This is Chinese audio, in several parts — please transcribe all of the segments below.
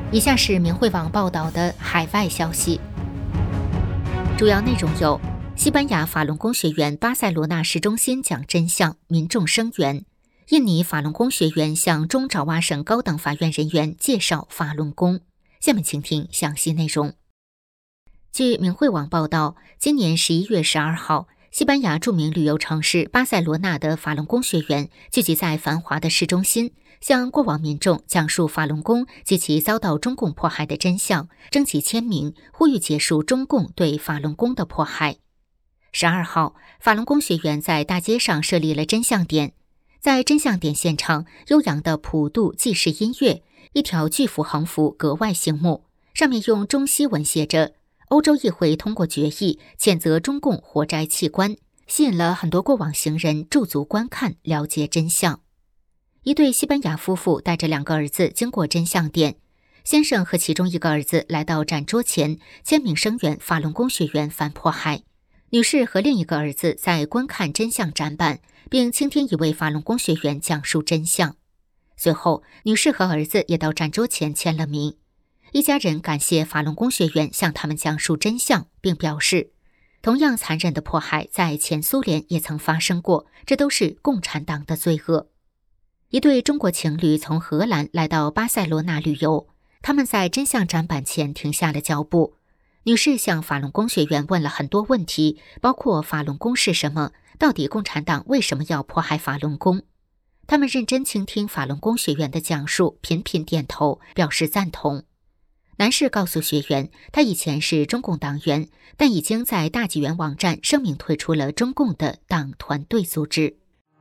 以下是明慧网报道的海外消息，主要内容有：西班牙法轮功学员巴塞罗那市中心讲真相，民众声援；印尼法轮功学员向中爪哇省高等法院人员介绍法轮功。下面请听详细内容。据明慧网报道，今年11月12号，西班牙著名旅游城市巴塞罗那的法轮功学员聚集在繁华的市中心，向过往民众讲述法轮功及其遭到中共迫害的真相，征集签名，呼吁结束中共对法轮功的迫害。12号，法轮功学员在大街上设立了真相点，在真相点现场，悠扬的普渡祭祀音乐，一条巨幅横幅格外醒目，上面用中西文写着欧洲议会通过决议谴责中共活摘器官，吸引了很多过往行人驻足观看，了解真相。一对西班牙夫妇带着2个儿子经过真相点，先生和其中一个儿子来到展桌前，签名声援法轮功学员反迫害。女士和另一个儿子在观看真相展板，并倾听一位法轮功学员讲述真相。随后，女士和儿子也到展桌前签了名。一家人感谢法轮功学员向他们讲述真相，并表示，同样残忍的迫害在前苏联也曾发生过，这都是共产党的罪恶。一对中国情侣从荷兰来到巴塞罗那旅游，他们在真相展板前停下了脚步。女士向法轮功学员问了很多问题，包括法轮功是什么，到底共产党为什么要迫害法轮功。他们认真倾听法轮功学员的讲述，频频点头，表示赞同。男士告诉学员，他以前是中共党员，但已经在大纪元网站声明退出了中共的党团队组织。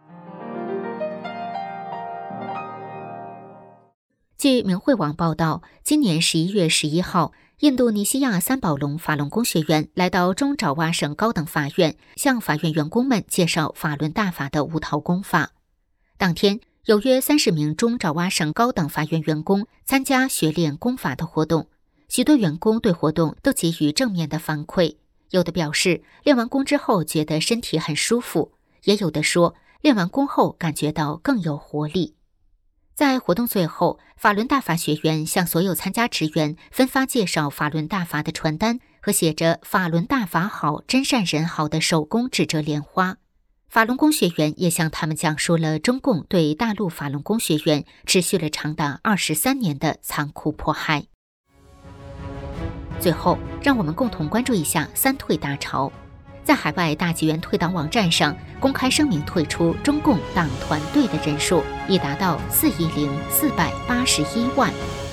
据明慧网报道，今年11月11号，印度尼西亚三宝龙法轮功学员来到中爪哇省高等法院，向法院员工们介绍法轮大法的无逃功法。当天，有约30名中爪哇省高等法院员工参加学练功法的活动，许多员工对活动都给予正面的反馈，有的表示练完功之后觉得身体很舒服，也有的说练完功后感觉到更有活力。在活动最后，法轮大法学员向所有参加职员分发介绍法轮大法的传单和写着法轮大法好，真善人好的手工纸折莲花。法轮功学员也向他们讲述了中共对大陆法轮功学员持续了长达23年的残酷迫害。最后，让我们共同关注一下三退大潮。在海外大纪元退党网站上公开声明退出中共党团队的人数已达到41481万。